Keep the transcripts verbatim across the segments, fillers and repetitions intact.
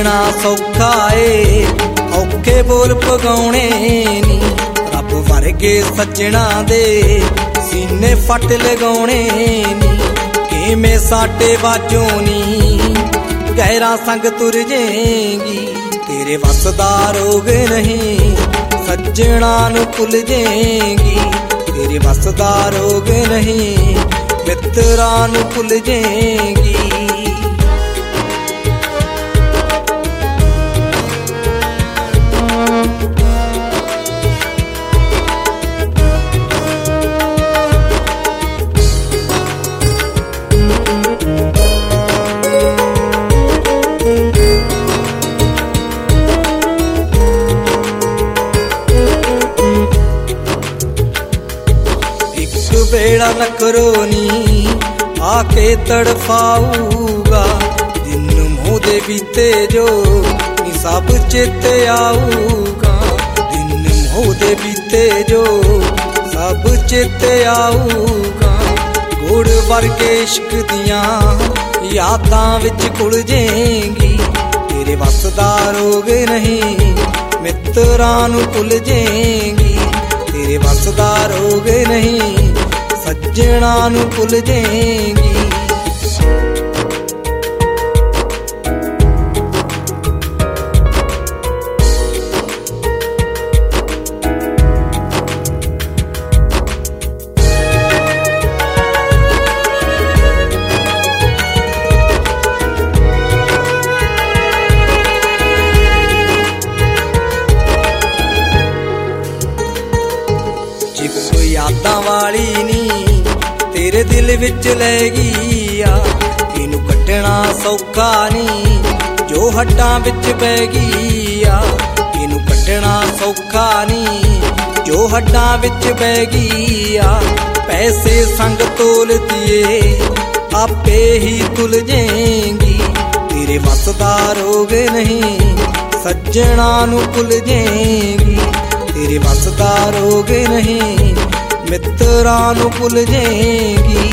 ਕੱਟਣਾ ਸੌਖਾ ਏ, ਔਖੇ ਬੋਲ ਪਗਾਉਣੇ ਨੀ। ਰੱਬ ਵਰਗੇ ਸੱਜਣਾ ਦੇ ਸੀਨੇ ਫੱਟ ਲਗਾਉਣੇ ਨੀ। ਕਿਵੇਂ ਸਾਡੇ ਬਾਝੋਂ ਨੀ ਗਹਿਰਾ ਸੰਗ ਤੁਰ ਜੇਂਗੀ। ਤੇਰੇ ਵੱਸ ਦਾ ਰੋਗ ਨਹੀਂ ਸੱਜਣਾ ਨੂੰ ਭੁੱਲ ਜੇਂਗੀ। ਤੇਰੇ ਵੱਸ ਦਾ ਰੋਗ ਨਹੀਂ ਮਿੱਤਰਾਂ ਨੂੰ ਭੁੱਲ ਜੇਂਗੀ। बेड़ा न करो नी आके तड़फाऊगा। दिन मुँह दे बीते जो नी सब चेते आऊगा। दिन मुँह दे बीते जो सब चेते आऊगा। गुड़ वर्गे इश्क दियां यादां विच घुल जेंगी। तेरे वस दा रोग नहीं मित्तरां नूं भुल जेंगी। तेरे वस दा रोग नहीं सज्जणा नूं भुल जेंगी। जिप यादां वाली नी तेरे दिल विच लै गई आ। इनू कट्टना सौखा नी जो हड्डां विच पै गई आ। इनू कट्टना सौखा नी जो हड्डां विच पै गई आ। पैसे संग तोल दिए आपे ही तुल जेंगी। तेरे वस दा रोग नहीं सज्जणा नूं भुल जेंगी। तेरे वस दा रोग नहीं मित्तरां नूं भुल जेंगी।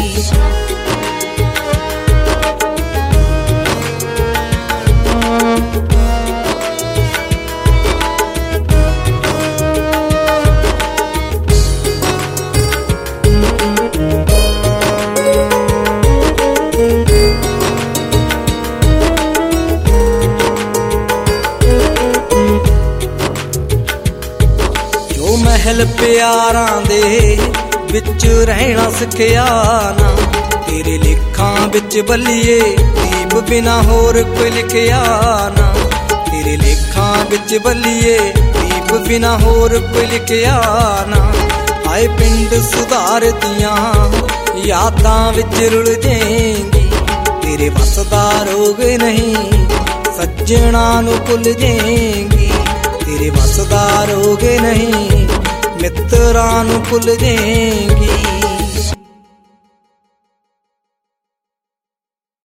जो महल प्यारां दे विच रहना सिखिया ना। तेरे लेखां विच बल्लिए दीप बिना होर कोई लिखिया ना। तेरे लेखां विच बल्लिए दीप बिना होर कोई लिखिया ना। आए पिंड सुधार दियां यादां विच रुल जेंगी। तेरे वस दा रोग नहीं सज्जणा नूं भुल जेंगी। तेरे वस दा रोग नहीं मित्तरां नूं भुल जेंगी।